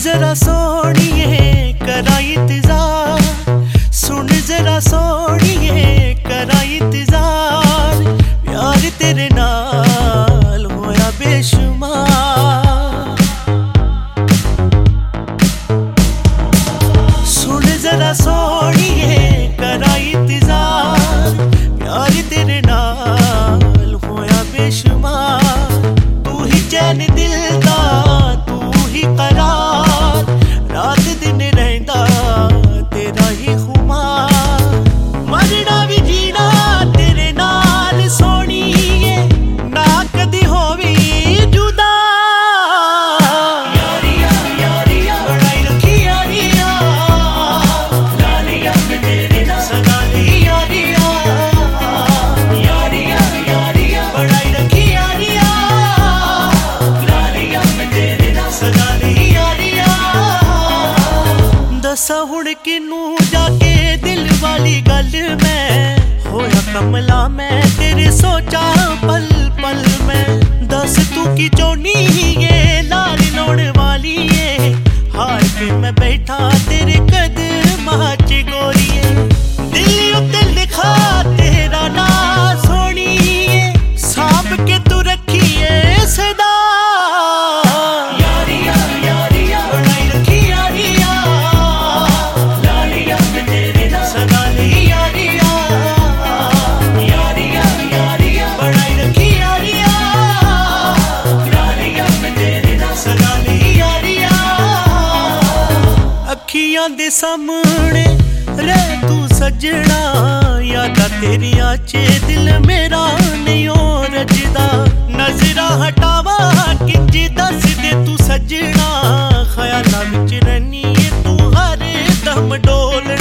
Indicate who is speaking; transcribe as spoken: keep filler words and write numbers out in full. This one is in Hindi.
Speaker 1: जरा सोनिए करा इंतजार, सुन जरा सोनिए करा इंतजार, प्यार तेरे नाल होया बेशुमार। सुन जरा सोनिए करा इंतजार, प्यार तेरे नाल होया बेशुमार। तू ही चैन दिल दा, तू ही करार, रात दिन रहंदा तेरा ही खुमार। मरना भी जीना तेरे नाल सोनिए, ना कदी होवी जुदा। यारिया यारिया बनाई रखी यारिया, लालिया में तेरे नाल सदा दी यारिया। यारिया यारिया बनाई रखी यारिया, लालिया में तेरे नाल सदा दी यारिया। दसा हुण किनू जाके दिल वाली गल मैं, होया कमला मैं तेरे सोचा पल पल में। दस तू की चोनी ये लाल लोड़ वाली है, हार के मैं बैठा तेरे कदमां च गोरिए। दिल उत्ते लिखा तेरा ना सोनिए, सांभ के तू रखिए सदा। यारिया यारिया बनाई रखी यारिया, लालिया में तेरे नाल सदा दी यारिया। यारिया यारिया बनाई रखी यारिया, लालिया में तेरे नाल सदा दी यारिया। अखियां दे सामने रह तू सजना, यादां तेरियां च दिल मेरा नहीं हो रजदा। नजरा हटावा किंज दस दे तू सजना, ख्यालां विच रैनी तू हर दम डोल